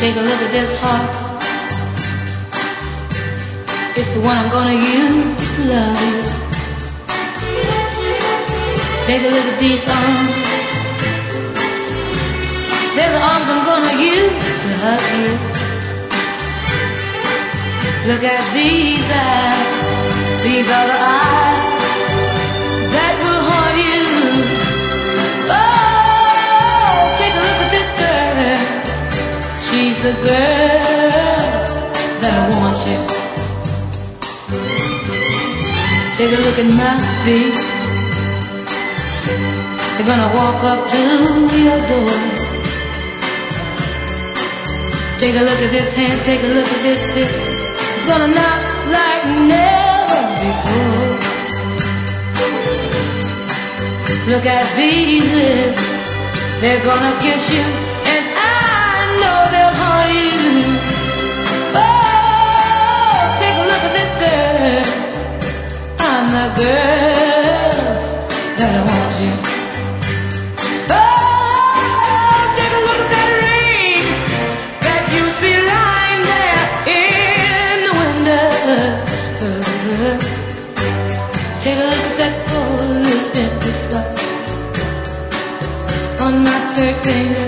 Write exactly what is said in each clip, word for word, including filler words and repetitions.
Take a look at this heart. It's the one I'm gonna use to love you. Take a look at these arms. They're the arms I'm gonna use to hug you. Look at these eyes. These are the eyes that will haunt you. Oh, take a look at this girl. She's the girl that wants you. Take a look at my feet. They're gonna walk up to your door. Take a look at this hand, take a look at this hip. It's gonna knock like never before. Look at these lips. They're gonna kiss you, and I know they'll haunt you. Oh, take a look at this girl. I'm the girl that wants you. Oh, take a look at that ring that you see lying there in the window. Take a look at that gold empty spot on my third finger.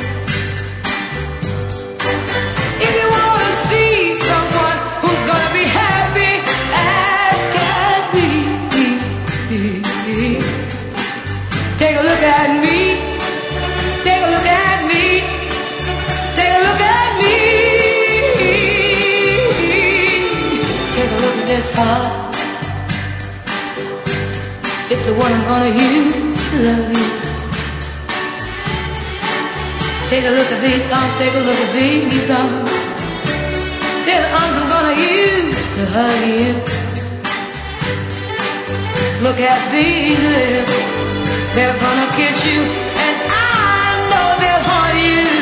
If you wanna see someone who's gonna be happy as can be, take a look at me. Take a look at me. Take a look at me. Take a look at this heart. It's the one I'm gonna use to love you. Take a look at these arms. Take a look at these arms. They're the arms I'm gonna use to hug you. Look at these lips. They're gonna kiss you, and I know they'll haunt you.